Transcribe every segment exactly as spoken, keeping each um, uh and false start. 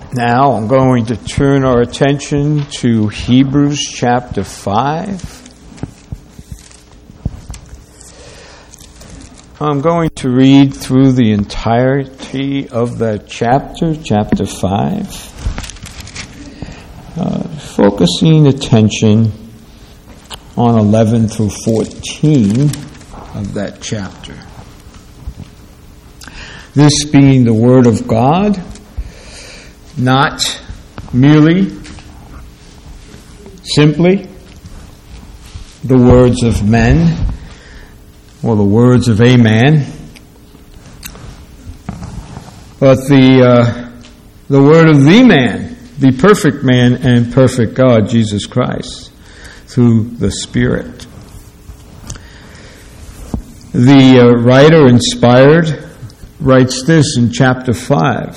Now I'm going to turn our attention to Hebrews chapter five. I'm going to read through the entirety of that chapter, chapter five, uh, focusing attention on eleven through fourteen of that chapter. This being the Word of God, not merely, simply, the words of men or the words of a man, but the uh, the word of the man, the perfect man and perfect God, Jesus Christ, through the Spirit. The uh, writer, inspired, writes this in chapter five.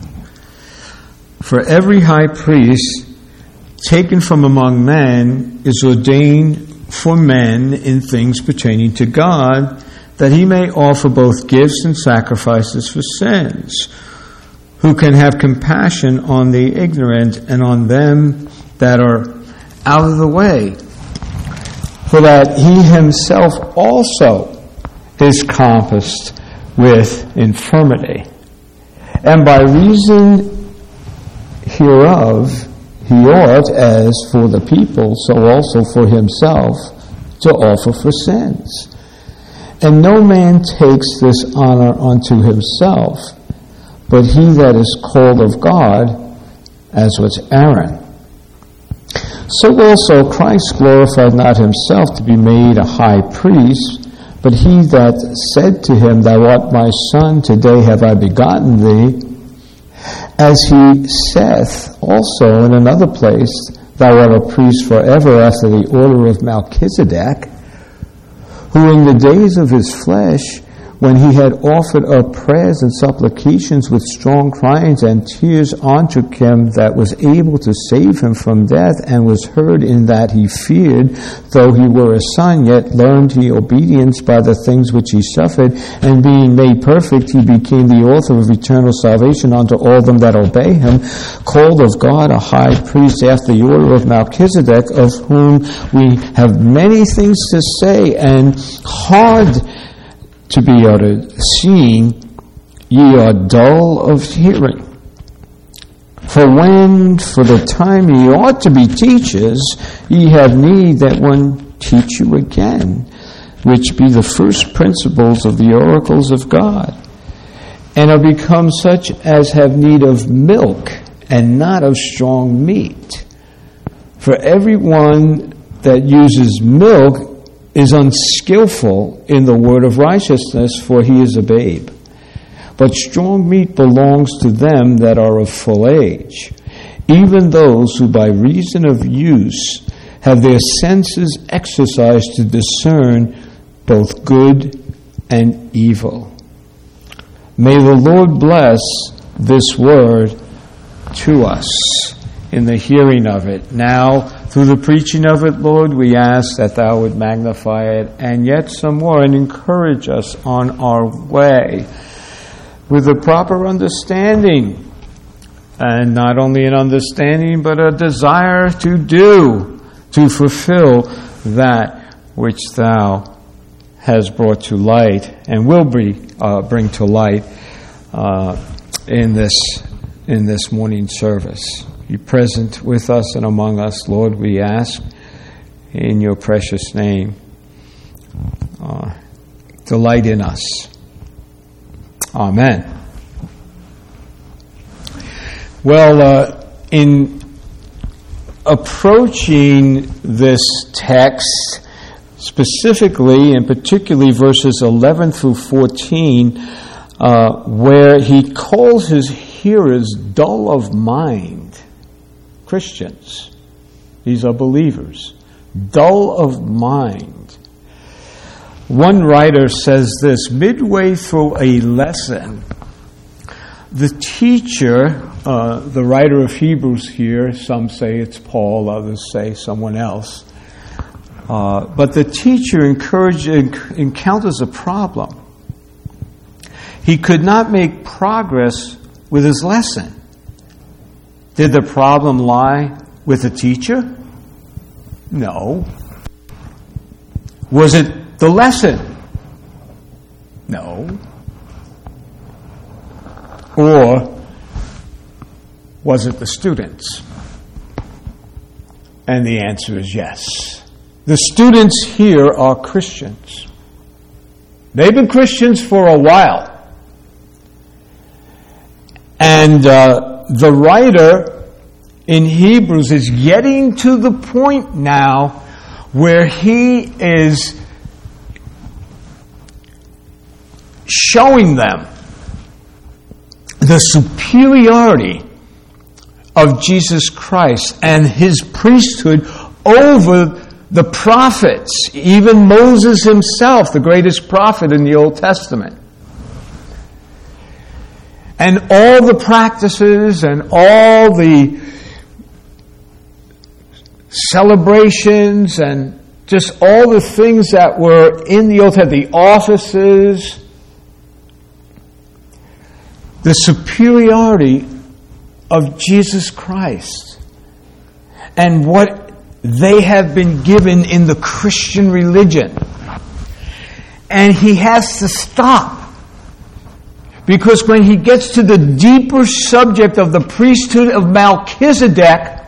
For every high priest taken from among men is ordained for men in things pertaining to God, that he may offer both gifts and sacrifices for sins, who can have compassion on the ignorant and on them that are out of the way, for that he himself also is compassed with infirmity. And by reason hereof he ought, as for the people, so also for himself, to offer for sins. And no man takes this honor unto himself, but he that is called of God, as was Aaron. So also Christ glorified not himself to be made a high priest, but he that said to him, Thou art my son, today have I begotten thee, as he saith also in another place, Thou art a priest forever after the order of Melchizedek, who in the days of his flesh, when he had offered up prayers and supplications with strong cryings and tears unto him that was able to save him from death, and was heard in that he feared, though he were a son, yet learned he obedience by the things which he suffered, and being made perfect, he became the author of eternal salvation unto all them that obey him, called of God a high priest after the order of Melchizedek, of whom we have many things to say, and hard to be uttered, seeing ye are dull of hearing. For when, for the time ye ought to be teachers, ye have need that one teach you again, which be the first principles of the oracles of God, and are become such as have need of milk, and not of strong meat. For every one that uses milk is unskillful in the word of righteousness, for he is a babe. But strong meat belongs to them that are of full age, even those who by reason of use have their senses exercised to discern both good and evil. May the Lord bless this word to us in the hearing of it. Now, through the preaching of it, Lord, we ask that Thou would magnify it, and yet some more, and encourage us on our way with a proper understanding, and not only an understanding, but a desire to do, to fulfill that which Thou has brought to light, and will bring, uh, bring to light uh, in this in this morning service. Be present with us and among us, Lord, we ask in your precious name. Uh, delight in us. Amen. Well, uh, in approaching this text, specifically and particularly verses eleven through fourteen, uh, where he calls his hearers dull of mind, Christians, these are believers, dull of mind. One writer says this: midway through a lesson, the teacher, uh, the writer of Hebrews here, some say it's Paul, others say someone else, uh, but the teacher encourage, encounters a problem. He could not make progress with his lesson. Did the problem lie with the teacher? No. Was it the lesson? No. Or was it the students? And the answer is yes. The students here are Christians. They've been Christians for a while. And uh, the writer in Hebrews is getting to the point now where he is showing them the superiority of Jesus Christ and his priesthood over the prophets, even Moses himself, the greatest prophet in the Old Testament. And all the practices and all the celebrations and just all the things that were in the Old Testament, the offices, the superiority of Jesus Christ and what they have been given in the Christian religion. And he has to stop. Because when he gets to the deeper subject of the priesthood of Melchizedek,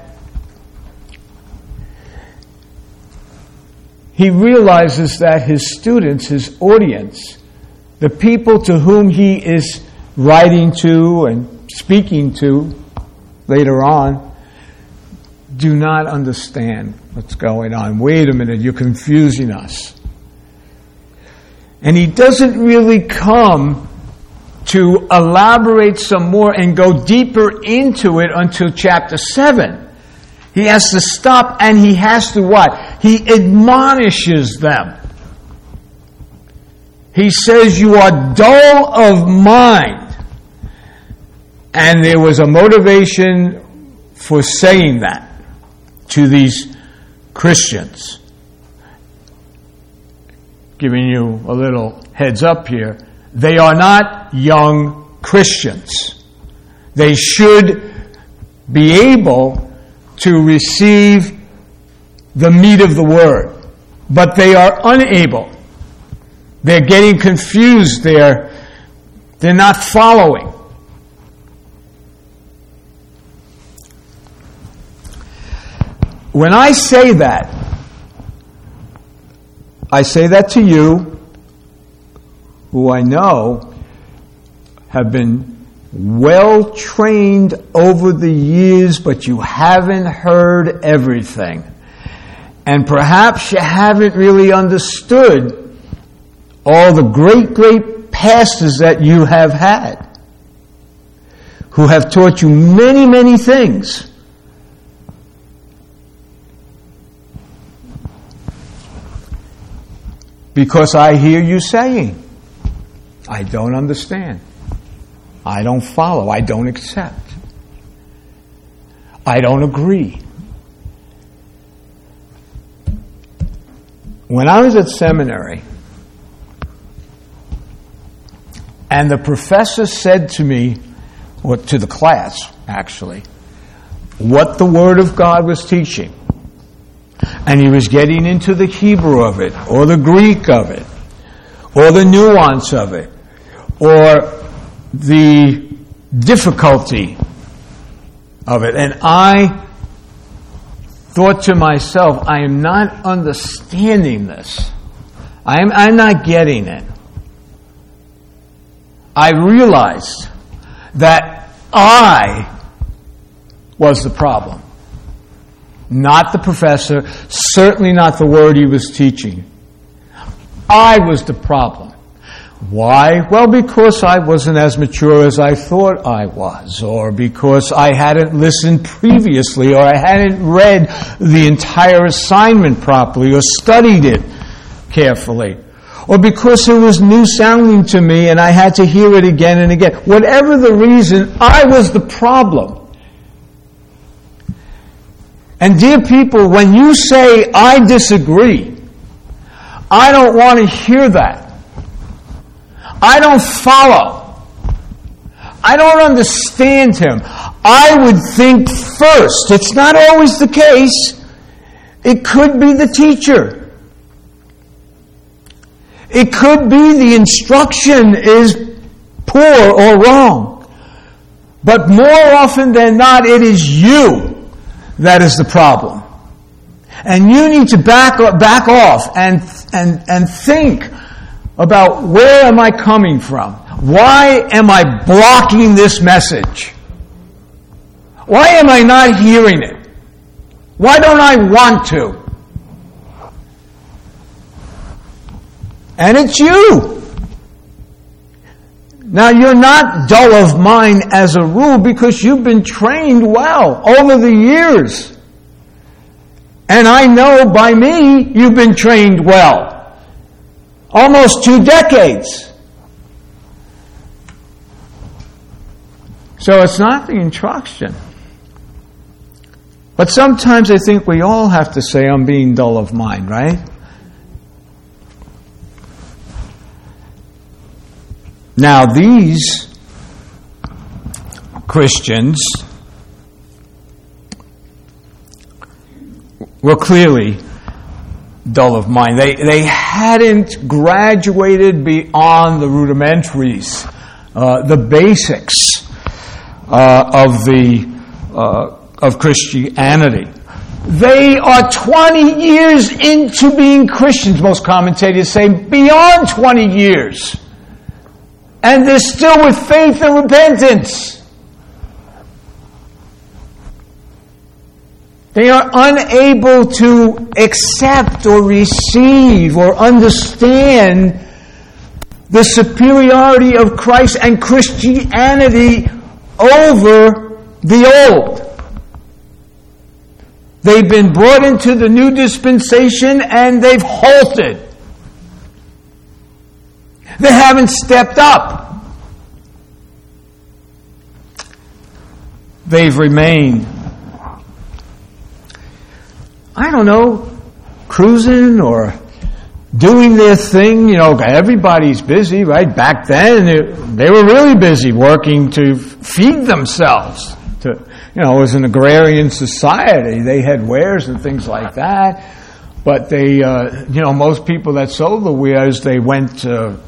he realizes that his students, his audience, the people to whom he is writing to and speaking to later on, do not understand what's going on. Wait a minute, you're confusing us. And he doesn't really come to elaborate some more and go deeper into it until chapter seven. He has to stop and he has to what? He admonishes them. He says, you are dull of mind. And there was a motivation for saying that to these Christians. Giving you a little heads up here. They are not young Christians. They should be able to receive the meat of the word. But they are unable. They're getting confused. They're, they're not following. When I say that, I say that to you, who I know have been well trained over the years, but you haven't heard everything. And perhaps you haven't really understood all the great, great pastors that you have had, who have taught you many, many things. Because I hear you saying, I don't understand. I don't follow. I don't accept. I don't agree. When I was at seminary, and the professor said to me, or to the class, actually, what the Word of God was teaching, and he was getting into the Hebrew of it, or the Greek of it, or the nuance of it, or the difficulty of it. And I thought to myself, I am not understanding this. I am, I'm not getting it. I realized that I was the problem. Not the professor, certainly not the word he was teaching. I was the problem. Why? Well, because I wasn't as mature as I thought I was, or because I hadn't listened previously, or I hadn't read the entire assignment properly, or studied it carefully, or because it was new sounding to me and I had to hear it again and again. Whatever the reason, I was the problem. And dear people, when you say, I disagree, I don't want to hear that. I don't follow. I don't understand him. I would think first. It's not always the case. It could be the teacher. It could be the instruction is poor or wrong. But more often than not, it is you that is the problem. And you need to back back off and and and think about, where am I coming from? Why am I blocking this message? Why am I not hearing it? Why don't I want to? And it's you. Now, you're not dull of mind as a rule because you've been trained well over the years. And I know by me, you've been trained well. Almost two decades. So it's not the instruction. But sometimes I think we all have to say, I'm being dull of mind, right? Now, these Christians were clearly dull of mind. They they hadn't graduated beyond the rudimentaries, uh, the basics uh, of the uh, of Christianity. They are twenty years into being Christians. Most commentators say beyond twenty years. And they're still with faith and repentance. They are unable to accept or receive or understand the superiority of Christ and Christianity over the old. They've been brought into the new dispensation and they've halted. They haven't stepped up. They've remained, I don't know, cruising or doing their thing. You know, everybody's busy, right? Back then, they were really busy working to feed themselves. To, you know, it was an agrarian society. They had wares and things like that. But they, uh, you know, most people that sold the wares, they went to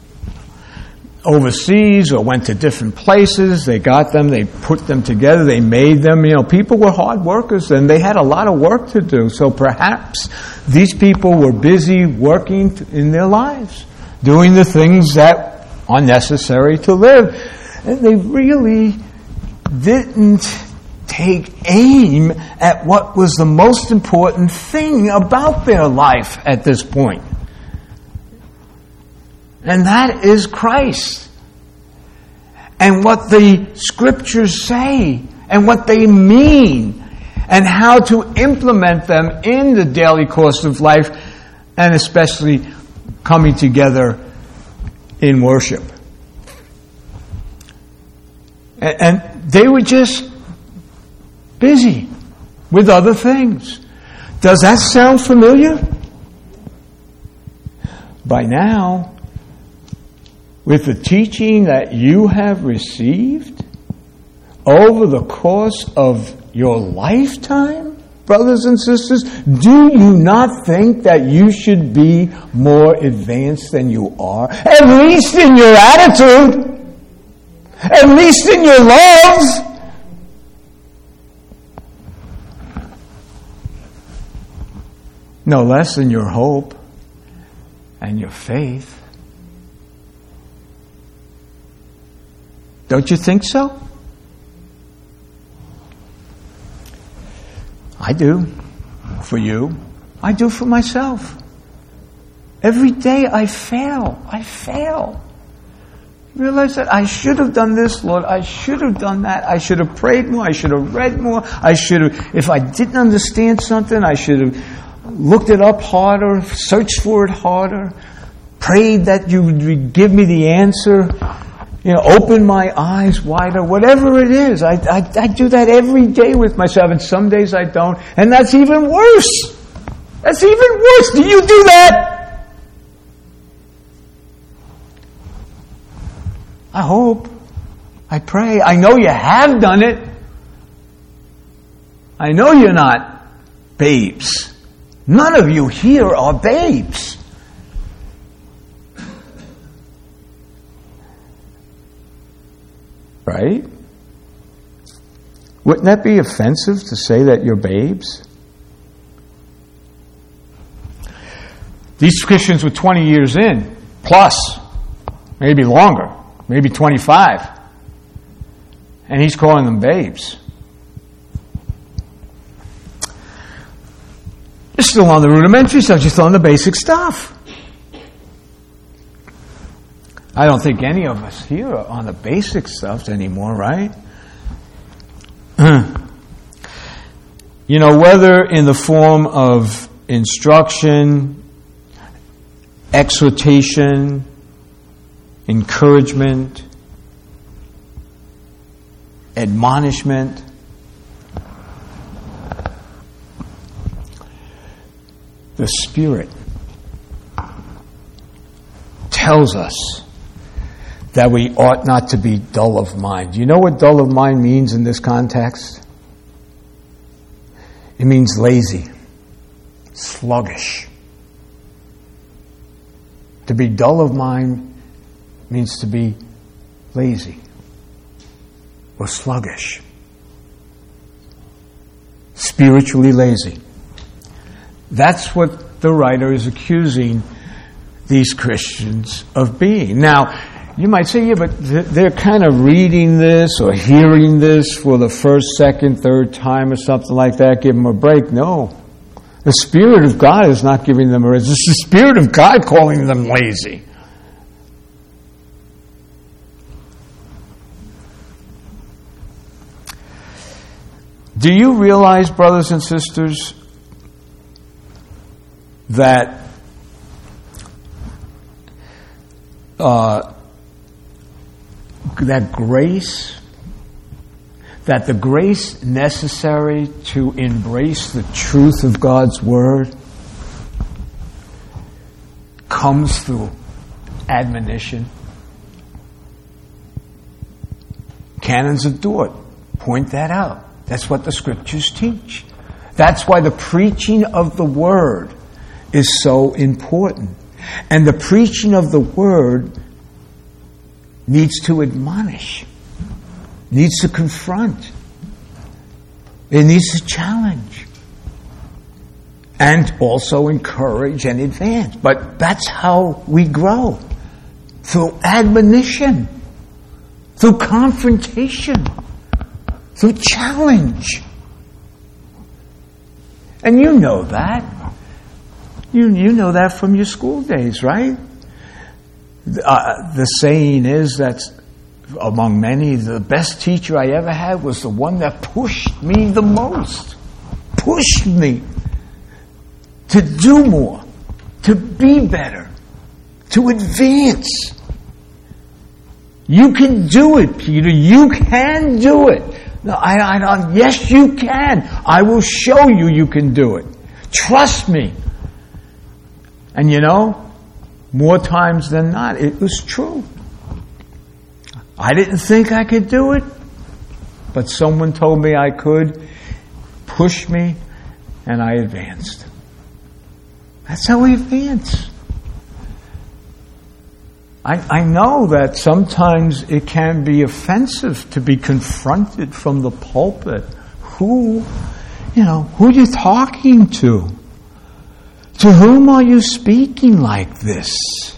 overseas or went to different places. They got them, they put them together, they made them. You know, people were hard workers and they had a lot of work to do. So perhaps these people were busy working in their lives, doing the things that are necessary to live. And they really didn't take aim at what was the most important thing about their life at this point. And that is Christ. And what the Scriptures say, and what they mean, and how to implement them in the daily course of life, and especially coming together in worship. And, and they were just busy with other things. Does that sound familiar? By now, with the teaching that you have received over the course of your lifetime, brothers and sisters, do you not think that you should be more advanced than you are? At least in your attitude. At least in your love. No less than your hope and your faith. Don't you think so? I do. For you. I do for myself. Every day I fail. I fail. Realize that I should have done this, Lord. I should have done that. I should have prayed more. I should have read more. I should have, if I didn't understand something, I should have looked it up harder, searched for it harder, prayed that you would give me the answer. You know, open my eyes wider, whatever it is. I, I, I do that every day with myself, and some days I don't. And that's even worse. That's even worse. Do you do that? I hope. I pray. I know you have done it. I know you're not babes. None of you here are babes. Right? Wouldn't that be offensive to say that you're babes? These Christians were twenty years in, plus, maybe longer, maybe twenty-five. And he's calling them babes. You're still on the rudimentary stuff, you're still on the basic stuff. I don't think any of us here are on the basic stuff anymore, right? You know, whether in the form of instruction, exhortation, encouragement, admonishment, the Spirit tells us that we ought not to be dull of mind. You know what dull of mind means in this context? It means lazy, sluggish. To be dull of mind means to be lazy or sluggish, spiritually lazy. That's what the writer is accusing these Christians of being. Now, you might say, yeah, but they're kind of reading this or hearing this for the first, second, third time or something like that. Give them a break. No. The Spirit of God is not giving them a break. It's the Spirit of God calling them lazy. Do you realize, brothers and sisters, that uh, that grace, that the grace necessary to embrace the truth of God's Word comes through admonition? Canons of Dort point that out. That's what the Scriptures teach. That's why the preaching of the Word is so important. And the preaching of the Word needs to admonish, needs to confront, it needs to challenge, and also encourage and advance. But that's how we grow, through admonition, through confrontation, through challenge. And you know that. You, you know that from your school days, right? Uh, the saying is that among many, the best teacher I ever had was the one that pushed me the most. Pushed me to do more, to be better, to advance. You can do it, Peter. You can do it. No, I, I don't. Yes, you can. I will show you you can do it. Trust me. And you know, more times than not, it was true. I didn't think I could do it, but someone told me I could, pushed me, and I advanced. That's how we advance. I, I know that sometimes it can be offensive to be confronted from the pulpit. Who, you know, who are you talking to? To whom are you speaking like this?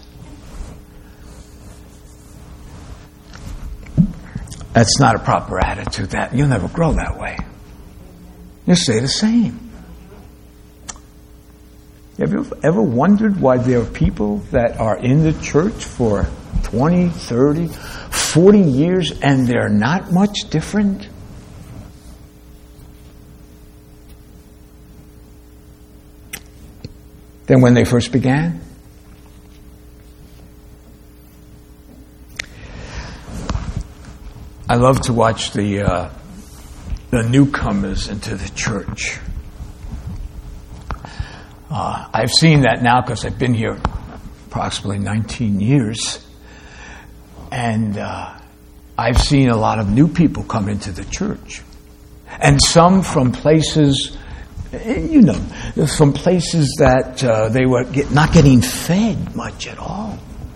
That's not a proper attitude. That you'll never grow that way. You'll stay the same. Have you ever wondered why there are people that are in the church for twenty, thirty, forty years and they're not much different? Than when they first began? I love to watch the uh, the newcomers into the church. Uh, I've seen that now because I've been here approximately nineteen years. And uh, I've seen a lot of new people come into the church. And some from places, you know, from places that uh, they were get, not getting fed much at all.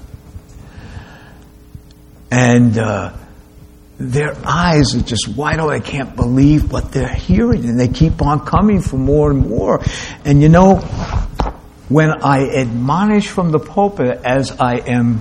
And uh, their eyes are just wide open. They can't believe what they're hearing. And they keep on coming for more and more. And you know, when I admonish from the pulpit, as I am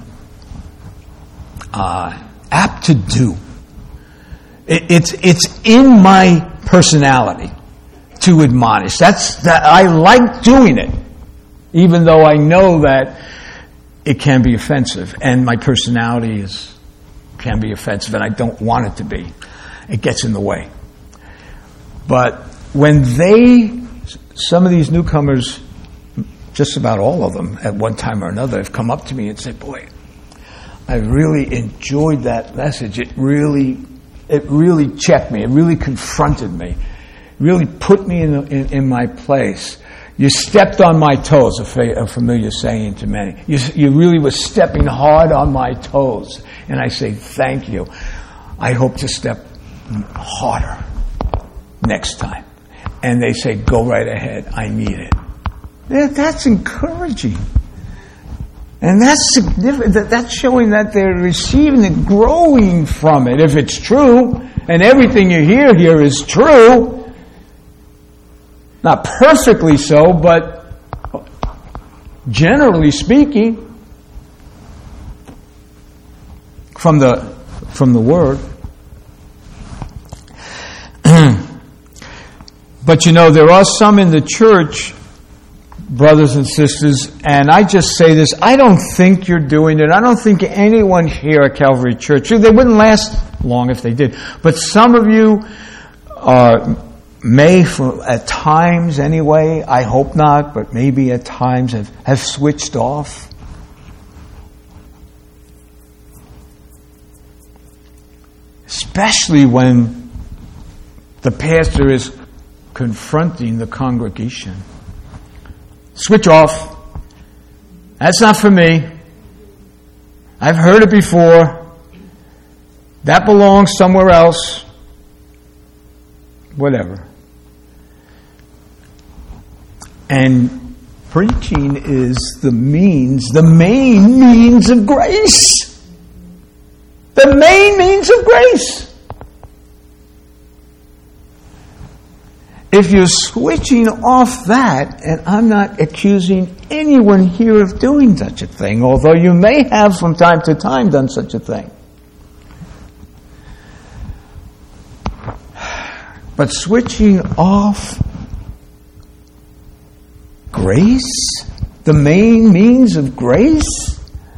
uh, apt to do, it, it's it's in my personality to admonish. That's that I like doing it, even though I know that it can be offensive, and my personality is can be offensive, and I don't want it to be. It gets in the way. But when they, some of these newcomers, just about all of them, at one time or another, have come up to me and said, "Boy, I really enjoyed that message. It really, it really checked me. It really confronted me. It really put me in, in, in my place. You stepped on my toes," a, fa- a familiar saying to many. You, you really were stepping hard on my toes. And I say, "Thank you. I hope to step harder next time." And they say, "Go right ahead. I need it." Yeah, that's encouraging. And that's significant. That's showing that they're receiving and growing from it. If it's true, and everything you hear here is true, not perfectly so, but generally speaking, from the from the Word. But you know, there are some in the church, brothers and sisters, and I just say this, I don't think you're doing it. I don't think anyone here at Calvary Church, they wouldn't last long if they did, but some of you uh, may, for, at times anyway, I hope not, but maybe at times have, have switched off. Especially when the pastor is confronting the congregation. Switch off. That's not for me. I've heard it before. That belongs somewhere else. Whatever. And preaching is the means, the main means of grace. The main means of grace. If you're switching off that, and I'm not accusing anyone here of doing such a thing, although you may have from time to time done such a thing. But switching off grace, the main means of grace,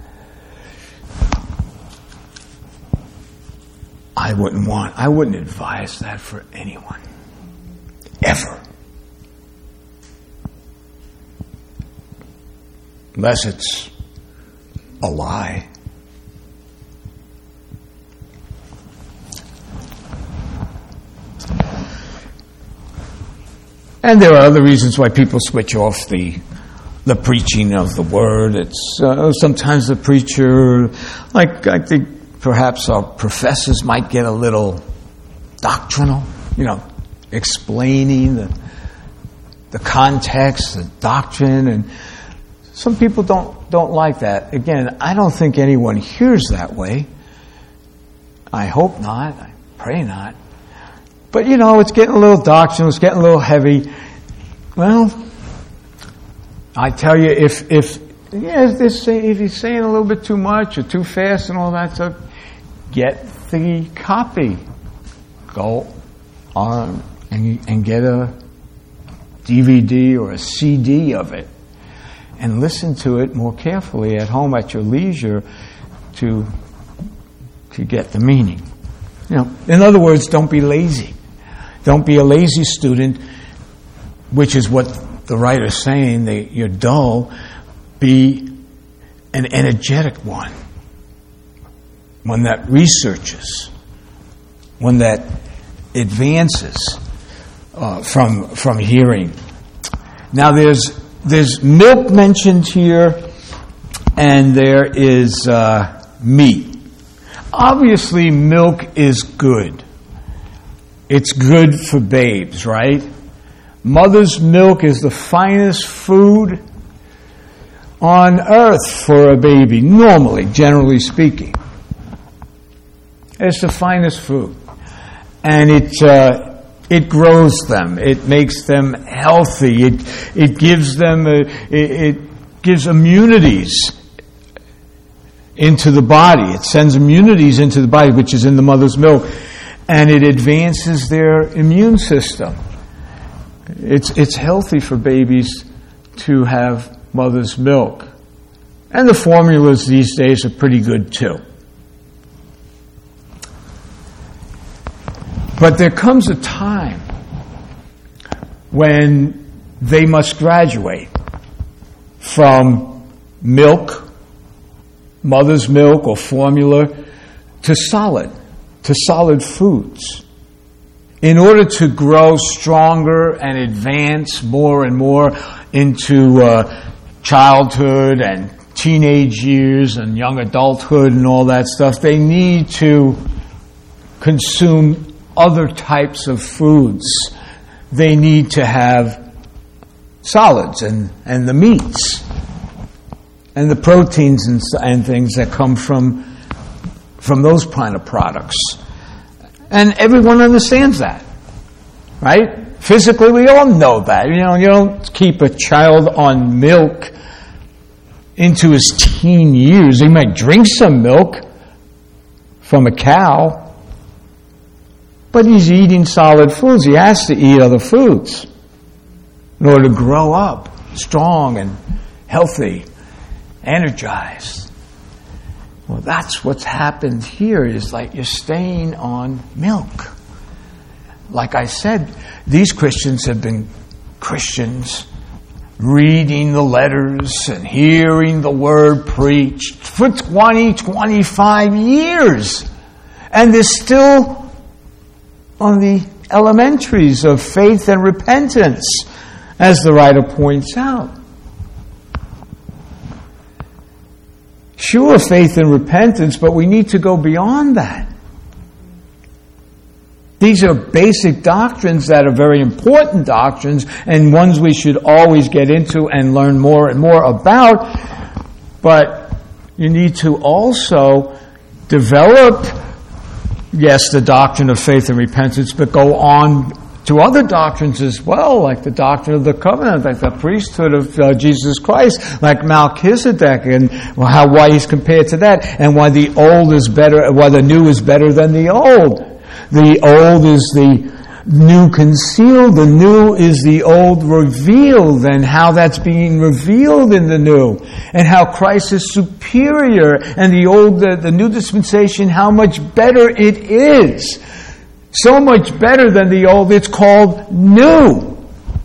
I wouldn't want, I wouldn't advise that for anyone. Ever. Unless it's a lie. And there are other reasons why people switch off the the preaching of the word. It's uh, sometimes the preacher, like I think perhaps our professors might get a little doctrinal, you know, explaining the the context, the doctrine, and some people don't don't like that. Again, I don't think anyone hears that way. I hope not. I pray not. But you know, it's getting a little doctrinal. It's getting a little heavy. Well, I tell you, if if yeah, if, this, if he's saying a little bit too much or too fast and all that stuff, get the copy. Go on and and get a D V D or a C D of it, and listen to it more carefully at home at your leisure to to get the meaning. You know, in other words, don't be lazy. Don't be a lazy student, which is what the writer's saying, that you're dull. Be an energetic one. One that researches. One that advances uh, from from hearing. Now there's there's milk mentioned here, and there is uh, meat. Obviously, milk is good. it's good for babes, right? Mother's milk is the finest food on earth for a baby, normally, generally speaking. It's the finest food. And it uh, it grows them. It makes them healthy. It it gives them a, it, it gives immunities into the body. It sends immunities into the body, which is in the mother's milk, and it advances their immune system. It's it's healthy for babies to have mother's milk. And the formulas these days are pretty good too. But there comes a time when they must graduate from milk, mother's milk or formula, to solid, to solid foods, in order to grow stronger and advance more and more into uh, childhood and teenage years and young adulthood and all that stuff. They need to consume other types of foods. They need to have solids and, and the meats and the proteins and, and things that come from, from those kind of products. And everyone understands that, right? Physically, we all know that. You know, you don't keep a child on milk into his teen years. He might drink some milk from a cow, but he's eating solid foods. He has to eat other foods in order to grow up strong and healthy, energized. Well, that's what's happened here, is like you're staying on milk. Like I said, these Christians have been Christians reading the letters and hearing the word preached for twenty, twenty-five years. And they're still on the elementaries of faith and repentance, as the writer points out. Sure, faith and repentance, but we need to go beyond that. These are basic doctrines that are very important doctrines and ones we should always get into and learn more and more about. But you need to also develop, yes, the doctrine of faith and repentance, but go on to other doctrines as well, like the doctrine of the covenant, like the priesthood of uh, Jesus Christ, like Melchizedek, and how why he's compared to that, and why the old is better, why the new is better than the old. The old is the new concealed, the new is the old revealed, and how that's being revealed in the new, and how Christ is superior, and the old, the, the new dispensation, how much better it is. So much better than the old, it's called new.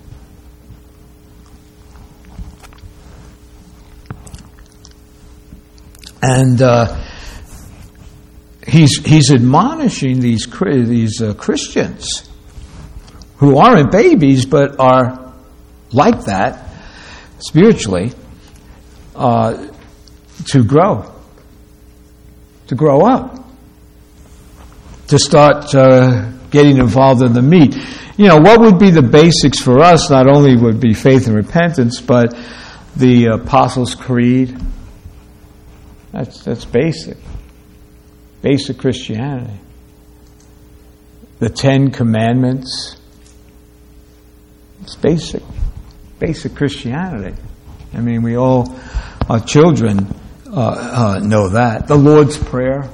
And uh, he's he's admonishing these these uh, Christians who aren't babies but are like that spiritually, uh, to grow, to grow up, to start uh, getting involved in the meat. You know, what would be the basics for us? Not only would be faith and repentance, but the Apostles' Creed. That's that's basic. Basic Christianity. The Ten Commandments. It's basic. Basic Christianity. I mean, we all, our children, uh, uh, know that. The Lord's Prayer.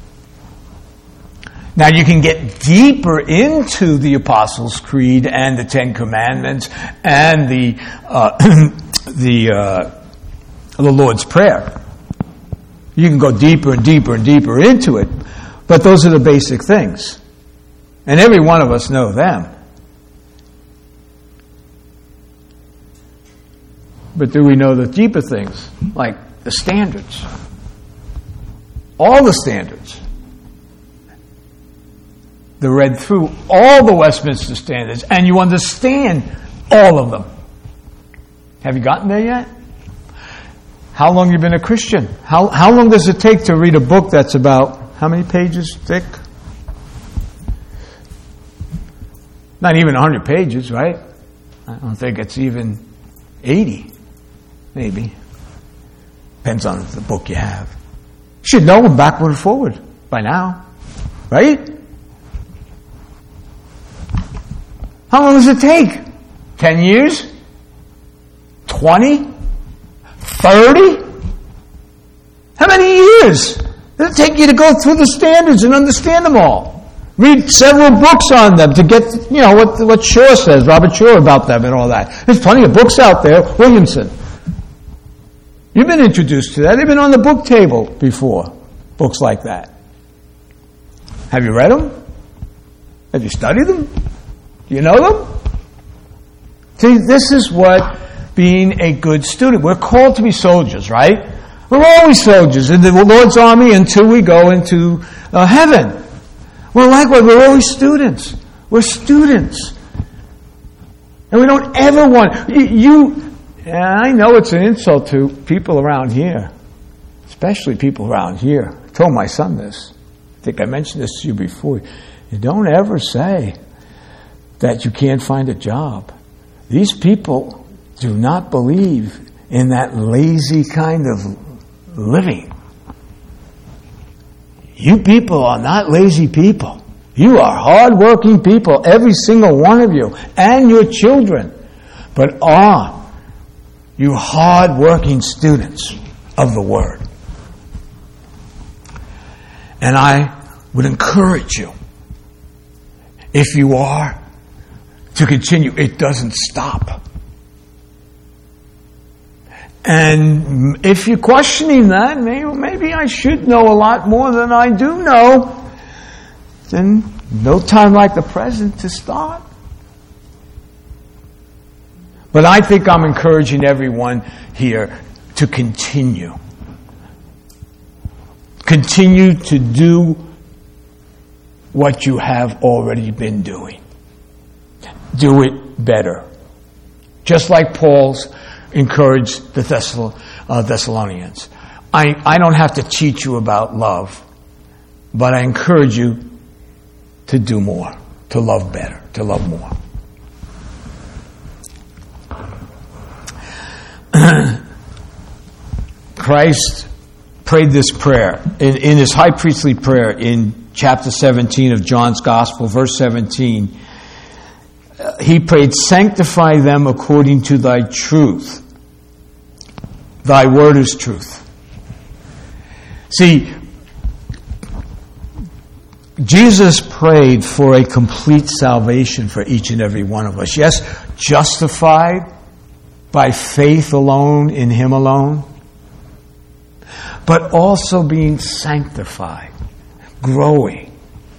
Now you can get deeper into the Apostles' Creed and the Ten Commandments and the uh, the uh, the Lord's Prayer. You can go deeper and deeper and deeper into it, but those are the basic things, and every one of us know them. But do we know the deeper things, like the standards? All the standards. They read through all the Westminster Standards, and you understand all of them. Have you gotten there yet? How long have you been a Christian? How how long does it take to read a book that's about, how many pages thick? Not even one hundred pages, right? I don't think it's even eighty, maybe. Depends on the book you have. You should know them backward and forward by now, right? How long does it take? Ten years? Twenty? Thirty? How many years does it take you to go through the standards and understand them all? Read several books on them to get, you know, what what Shaw says, Robert Shaw about them and all that. There's plenty of books out there. Williamson. You've been introduced to that. They've been on the book table before. Books like that. Have you read them? Have you studied them? Do you know them? See, this is what being a good student. We're called to be soldiers, right? We're always soldiers in the Lord's army until we go into uh, heaven. Well, likewise, we're always students. We're students. And we don't ever want... You, you and I know it's an insult to people around here, especially people around here. I told my son this. I think I mentioned this to you before. You don't ever say that you can't find a job. These people do not believe in that lazy kind of living. You people are not lazy people. You are hard-working people, every single one of you, and your children. But are you hard-working students of the Word? And I would encourage you, if you are, to continue. It doesn't stop. And if you're questioning that, maybe, maybe I should know a lot more than I do know, then no time like the present to start. But I think I'm encouraging everyone here to continue. Continue to do what you have already been doing. Do it better. Just like Paul's encouraged the Thessal- uh, Thessalonians. I, I don't have to teach you about love, but I encourage you to do more, to love better, to love more. Christ prayed this prayer in, in his high priestly prayer in chapter seventeen of John's Gospel, verse seventeen. Uh, he prayed, "Sanctify them according to thy truth. Thy word is truth." See, Jesus prayed for a complete salvation for each and every one of us. Yes, justified by faith alone in Him alone, but also being sanctified, growing.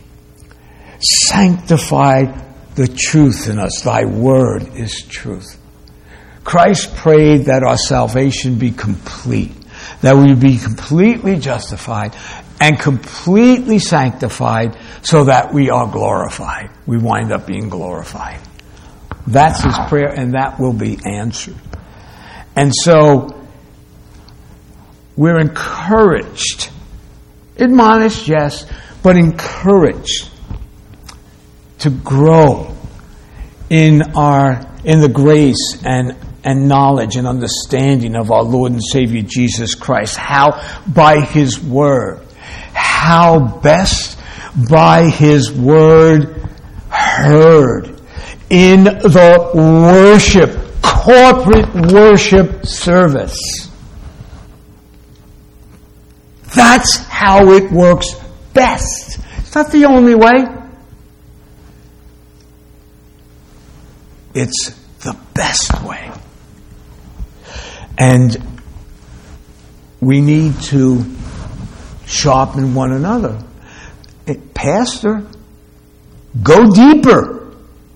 Sanctify the truth in us. Thy word is truth. Christ prayed that our salvation be complete, that we be completely justified and completely sanctified so that we are glorified. We wind up being glorified. That's his prayer, and that will be answered. And so, we're encouraged, admonished, yes, but encouraged to grow in our in the grace and and knowledge and understanding of our Lord and Savior Jesus Christ. How? By His Word. How best? By His Word heard in the worship, corporate worship service. That's how it works best. It's not the only way. It's the best way. And we need to sharpen one another. It, Pastor, go deeper.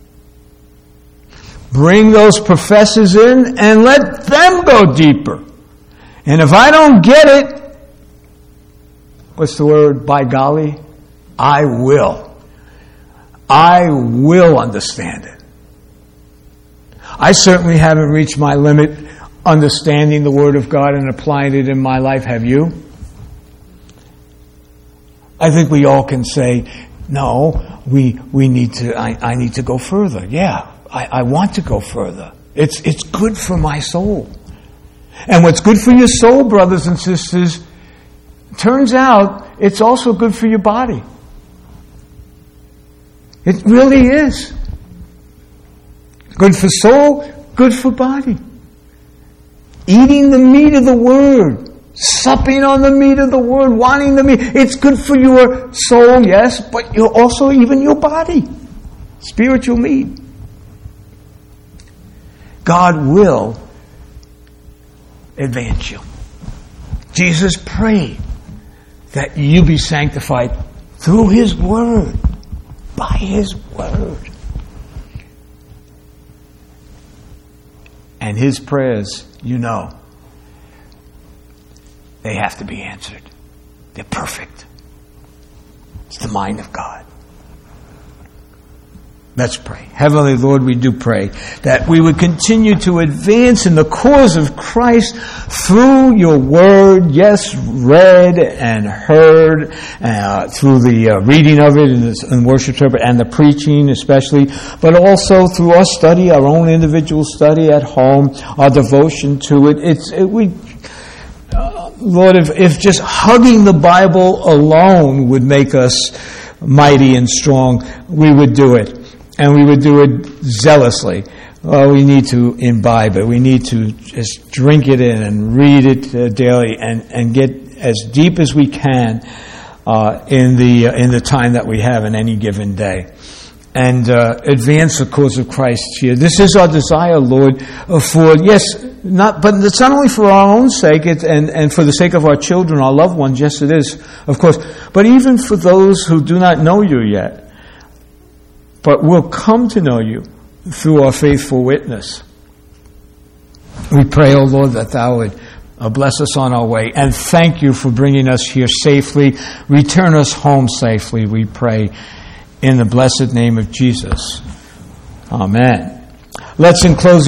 Bring those professors in and let them go deeper. And if I don't get it, what's the word? By golly, I will. I will understand it. I certainly haven't reached my limit understanding the Word of God and applying it in my life. Have you? I think we all can say No, we we need to. I, I need to go further. Yeah, I, I want to go further. It's it's good for my soul. And what's good for your soul, brothers and sisters, turns out it's also good for your body. It really is. Good for soul, good for body. Eating the meat of the Word. Supping on the meat of the Word, wanting the meat. It's good for your soul, yes, but you're also even your body. Spiritual meat. God will advance you. Jesus prayed that you be sanctified through His Word. By His Word. And His prayers, you know, they have to be answered. They're perfect. It's the mind of God. Let's pray. Heavenly Lord, we do pray that we would continue to advance in the cause of Christ through your word, yes, read and heard, uh, through the uh, reading of it in, the, in worship service and the preaching especially, but also through our study, our own individual study at home, our devotion to it. It's it, we. Lord, if, if just hugging the Bible alone would make us mighty and strong, we would do it. And we would do it zealously. Well, we need to imbibe it. We need to just drink it in and read it uh, daily and, and get as deep as we can uh, in the uh, in the time that we have in any given day. And uh, advance the cause of Christ here. This is our desire, Lord, for, yes, not, but it's not only for our own sake it's, and, and for the sake of our children, our loved ones, yes it is, of course, but even for those who do not know you yet, but will come to know you through our faithful witness. We pray, O Lord, that Thou would uh, bless us on our way, and thank you for bringing us here safely. Return us home safely, we pray. In the blessed name of Jesus. Amen. Let's in closing